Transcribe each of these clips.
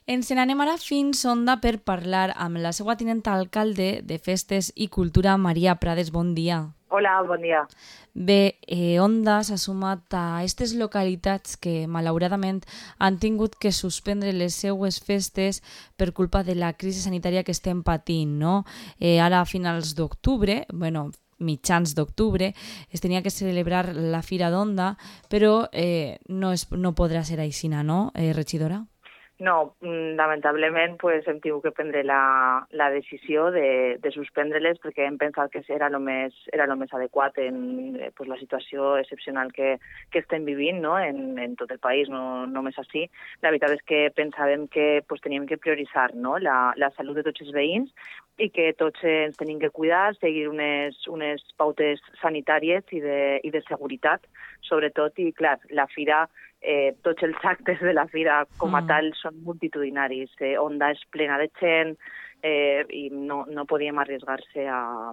Ens n'anem ara fins Onda per parlar amb la seva tinent alcalde de Festes i Cultura, Maria Prades. Bon dia. Hola, bon dia. Bé, Onda s'ha sumat a aquestes localitats que malauradament han tingut que suspendre les seues festes per culpa de la crisi sanitària que estem patint, no? Ara a finals d'octubre, mitjans d'octubre, es tenia que celebrar la Fira d'Onda, però no podrà ser així, no, regidora? No, lamentablement hem tingut que prendre la decisió de suspendre-les perquè hem pensat que era el més adequat en la situació excepcional que estem vivint, no? en tot el país, no només així. La veritat és que pensàvem que teníem que prioritzar, no? la salut de tots els veïns i que tots ens tenim que cuidar, seguir unes pautes sanitàries i de seguretat, sobretot, i clar, la Fira, tots els actes de la Fira com a tal són multitudinaris. Onda és plena de gent i no podíem arriesgar-se a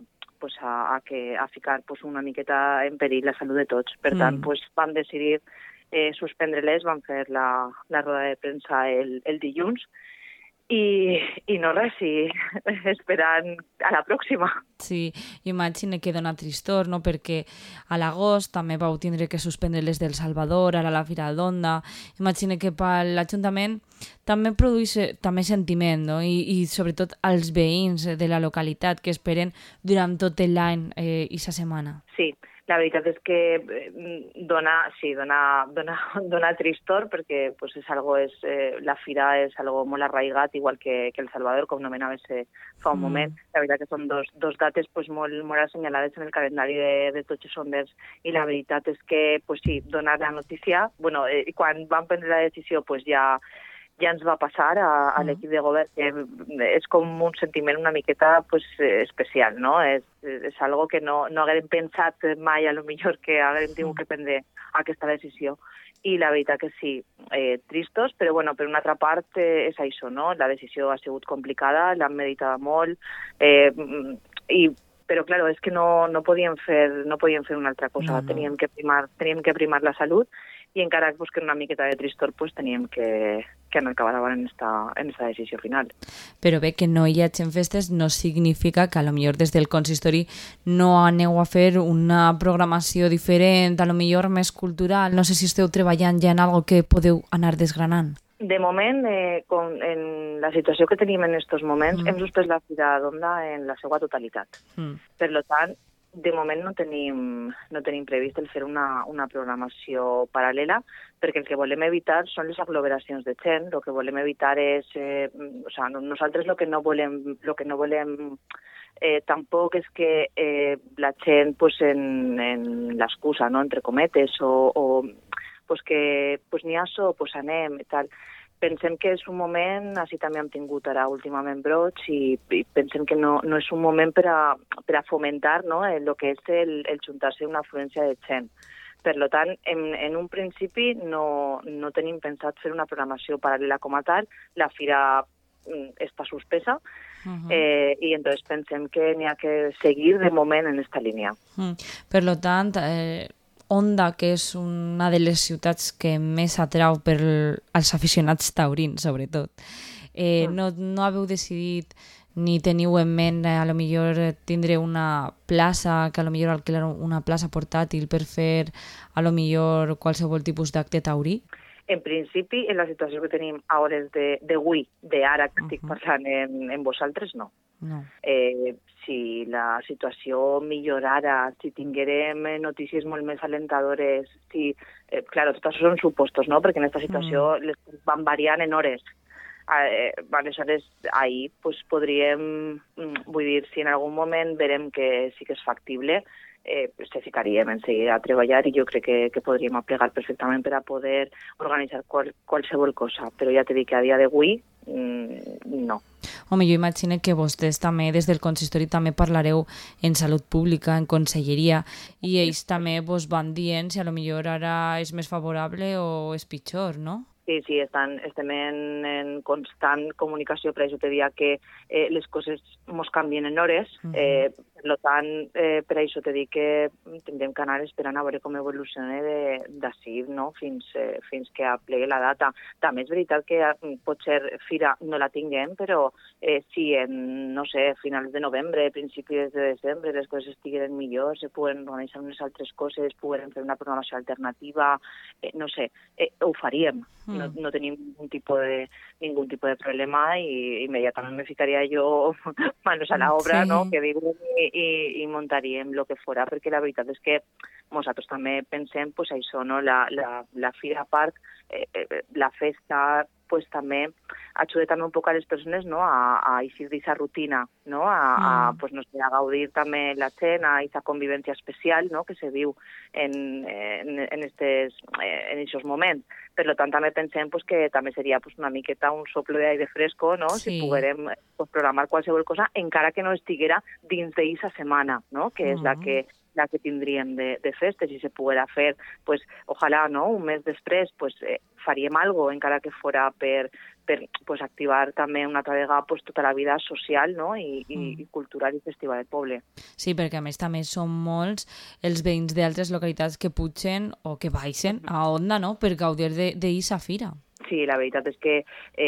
ficar una miqueta en perill la salut de tots. Per tant, vam decidir suspendre-les, vam fer la roda de premsa el dilluns, i no res, esperant a la pròxima. Sí, imagino que dona tristor, no? Perquè a l'agost també vau tindre que suspendre les del Salvador, ara la Fira d'Onda. Imagino que per l'Ajuntament també produeix també sentiment, no? I sobretot als veïns de la localitat que esperen durant tot l'any aquesta setmana. Sí, la veritat és que dona tristor perquè la Fira és algo molt arraigat, igual que el Salvador, com nomenaves fa un moment. La veritat que són dos dates molt assenyalades en el calendari de tots els onders, i la veritat és que donar la notícia, quan vam prendre la decisió ja ens va passar a l'equip de govern, que és com un sentiment una miqueta especial, no? És algo que no haguem pensat mai, a lo millor, que haguem tingut que prendre aquesta decisió. I la veritat que sí, tristos, però per una altra part és això, no? La decisió ha sigut complicada, l'hem meditada molt, però clar, és que no podíem fer una altra cosa. Teníem que primar la salut, i encara que una miqueta de tristor teníem que anar cap davant en esta decisió final. Però bé, que no hi hagi festes no significa que a lo millor des del consistori no aneu a fer una programació diferent, a lo millor més cultural. No sé si esteu treballant ja en algo que podeu anar desgranant. De moment, en la situació que tenim en aquests moments, hem suspès la Fira d'Onda en la seva totalitat. Per tant, de moment no tenim previst el fer una programació paral·lela, perquè el que volem evitar són les aglomeracions de gent. El que volem evitar és... nosaltres el que no volem tampoc és que la gent, en l'excusa, no?, entre cometes, o que n'hi ha anem i tal. Pensem que és un moment, així també hem tingut ara últimament brots, i pensem que no és un moment per a fomentar, no?, el que és el juntar-se una afluència de gent. Per tant, en un principi no tenim pensat fer una programació paral·lela com a tal. La Fira està suspesa, i entonces pensem que n'hi ha que seguir de moment en aquesta línia. Per tant, Onda, que és una de les ciutats que més atrau per als aficionats taurins, sobretot. No haveu decidit ni teniu en ment a lo millor tindre una plaça, que a lo millor alquilar una plaça portàtil per fer a lo millor qualsevol tipus d'acte taurí? En principi, en la situació que tenim a hores d'avui, d'ara que estic parlant en vosaltres, no. Si la situació millorara, si tinguérem notícies molt més alentadores, clar, tot això són supostos, no?, perquè en aquesta situació les van variant en hores. Aleshores, ahir podríem, vull dir, si en algun moment verem que sí que és factible, se ficaríem en seguir a treballar, i jo crec que podríem aplegar perfectament per a poder organitzar qualsevol cosa. Però ja t'he dit que a dia d'avui, no. Home, jo imagino que vostès també, des del consistori, també parlareu en salut pública, en conselleria, i ells també vos van dient si a lo millor ara és més favorable o és pitjor, no? Sí, estem en constant comunicació, per això te dia que les coses mos canvien en hores, per tant, per això te dic que tindrem que anar esperant a veure com evoluciona d'ací, no? fins que aplegui la data. També és veritat que potser fira no la tinguem, però si en, no sé, finals de novembre, principis de desembre, les coses estiguin millor, se puguen organitzar unes altres coses, puguen fer una programació alternativa, no sé, ho faríem. No tenim ningún tipo de problema i immediatament me ficaria jo manos a la obra, no? Que diu, i muntaríem lo que fora, perquè la veritat és que nosaltres també pensem, pues això, no? La Fira Park, la festa, pues també ajuda també un poc a les persones, no? A eixir d'aquesta rutina, no? Pues no sé, a gaudir també la gent, a aquesta convivència especial, no? Que se viu en aquests moments. Per tant, també pensem pues, que també seria pues, una miqueta un soplo d'aire fresco, no? Si poguérem pues, programar qualsevol cosa, encara que no estiguera dins d'aquesta setmana, no? Que és la que tindríem de festes, i se poguera fer, pues, ojalà, no? Un mes després, pues, faríem algo, encara que fora per pues, activar també una altra vegada pues, tota la vida social, no? I cultural i festiva del poble. Sí, perquè a més també són molts els veïns d'altres localitats que pugen o que baixen a Onda, no?, per gaudir d'eixa fira. Sí, la veritat és que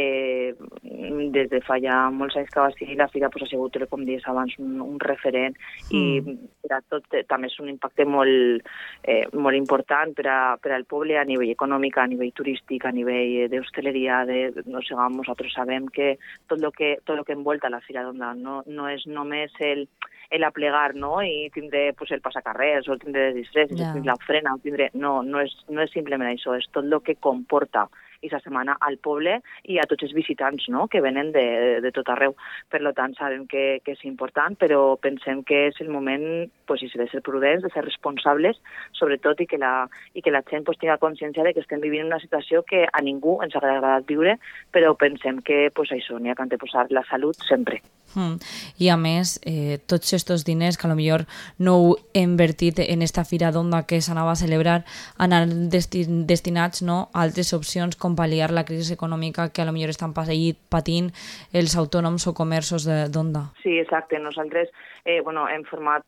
des de fa ja molts anys que va ser la fira pues, ha sigut, com dius abans, un referent i per a tot també és un impacte molt important per al poble a nivell econòmic, a nivell turístic, a nivell d'hostaleria. Nosaltres sabem que tot el que envolta la Fira d'Onda no és només el aplegar, no? I tindré pues, el passacarrers, o tindré les distreses, tindré l'ofrena, no és simplement això, és tot el que comporta aquesta setmana al poble i a tots els visitants, no?, que venen de tot arreu. Per tant, sabem que és important, però pensem que és el moment pues, de ser prudents, de ser responsables, sobretot, i que la gent pues, tingui consciència de que estem vivint una situació que a ningú ens ha agradat viure, però pensem que pues, això n'hi ha que anteposar la salut sempre. I a més, tots aquests diners que potser no heu invertit en esta Fira d'Onda que s'anava a celebrar anar destinats, no, a altres opcions com pal·liar la crisi econòmica que potser estan patint els autònoms o comerços d'Onda. Sí, exacte. Nosaltres hem format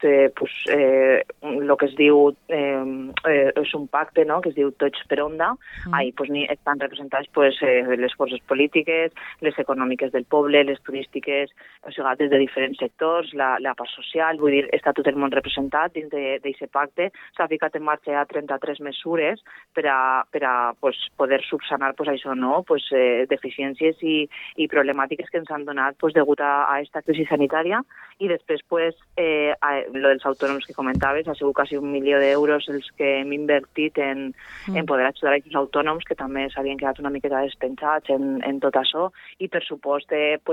el que es diu és un pacte, no?, que es diu Tots per Onda. Ahí estan representades les forces polítiques, les econòmiques del poble, les turístiques, o sigui, des de diferents sectors, la part social, vull dir, està tot el món representat dins d'aquest pacte. S'ha ficat en marxa 33 mesures per a poder subsanar això, no?, deficiències i problemàtiques que ens han donat degut a aquesta crisi sanitària. I després, dels autònoms que comentaves, ha sigut quasi 1 milió d'euros els que hem invertit en poder ajudar a aquests autònoms que també s'havien quedat una miqueta despenjats en tot això, i per supost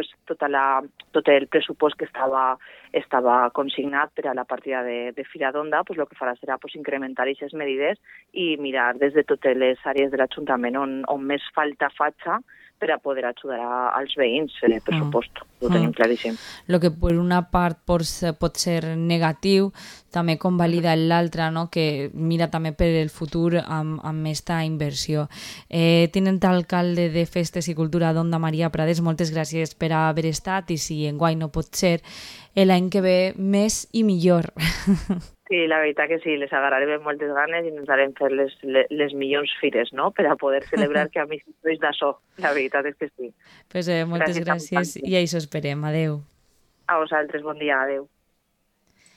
tot el pressupost que estava consignat per a la partida de Fira d'Onda, el que farà serà incrementar aquestes medides i mirar des de totes les àrees de l'Ajuntament on més falta faig per a poder ajudar als veïns, per supost. Ho tenim claríssim. El que per una part pot ser negatiu, també convalida l'altra, no?, que mira també per el futur amb aquesta inversió. Tinent alcalde de Festes i Cultura d'Onda, Maria Prades, moltes gràcies per haver estat, i si enguany no pot ser, l'any que ve més i millor. Sí, la veritat que sí, les agarrarem amb moltes ganes i ens harem fer les millors fires, no?, per a poder celebrar que a mi sois d'això. La veritat és que sí. Moltes gràcies i això esperem. Adéu. A vosaltres, bon dia, adéu.